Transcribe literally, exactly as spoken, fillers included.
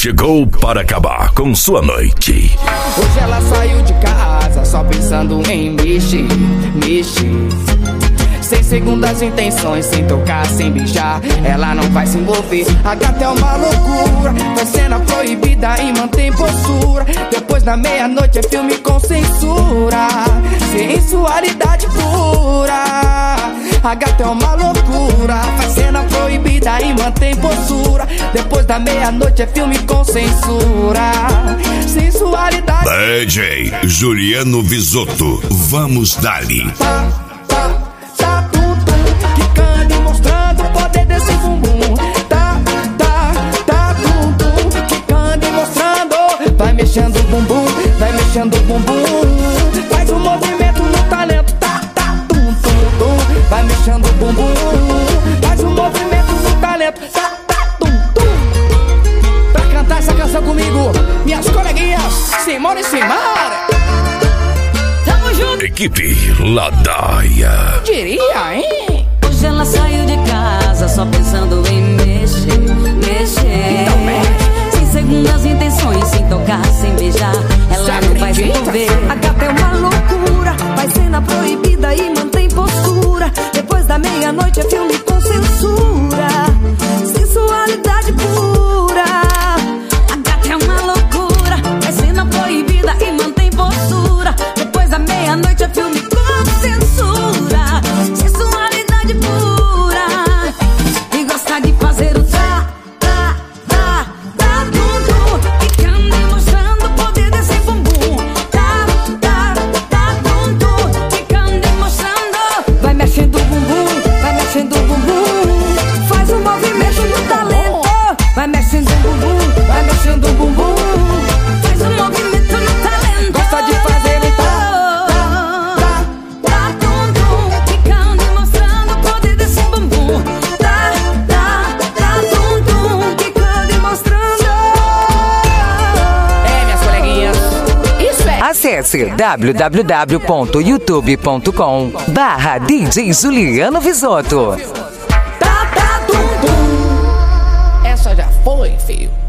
chegou para acabar com sua noite. Hoje ela saiu de casa só pensando em mexer, mexer. Sem segundas intenções, sem tocar, sem beijar, ela não vai se envolver. A gata é uma loucura, faz cena proibida e mantém postura. Depois da meia-noite é filme com censura, sensualidade pura. A gata é uma loucura, faz cena proibida e mantém postura. Depois da meia-noite é filme com censura, sensualidade. D J Juliano Visotto, vamos dali. Tá, tá, tá, tum, tum, quicando e mostrando o poder desse bumbum. Tá, tá, tá, tum, tum, quicando e mostrando. Vai mexendo o bumbum, vai mexendo o bumbum. Faz um movimento no talento. Tá, tá, tum, tum, tum. Vai mexendo o bumbum, faz um movimento no talento. Tá, tá, tum, tum. Pra cantar essa canção comigo, minhas coleguinhas Simone e Simara. Tamo junto. Equipe Ladaia. Diria, hein? Hoje ela saiu de casa só pensando em mexer, mexer. Então mexe. Sem segundas intenções, sem tocar, sem beijar, ela Já não vai se acredita? envolver. A gata é uma loucura, faz cena proibida e mantém postura. Depois da meia-noite é filme com censura, sensualidade pura. A gata é uma loucura, faz cena proibida e mantém postura. Depois da meia-noite é filme com censura, sensualidade pura. E gosta de fazer o tá, tá, tá, tá, tudo, quicando e mostrando o poder desse bumbum. Tá, tá, tá, tudo, quicando e mostrando. Vai mexendo o bumbum, vai mexendo o bumbum. Faz um movimento no talento. Vai mexendo o bumbum, vai mexendo o bumbum. Faz um movimento no talento. Gosta de fazer o tá, tá, tá, tum, tum, quicando e mostrando o poder desse bumbum. Tá, tá, tá, tum, tum, quicando e mostrando. É, minhas coleguinhas, isso é. Acesse w w w ponto youtube ponto com barra D J Juliano Visotto. Tá, tá, tum, tum. Essa já foi, filho.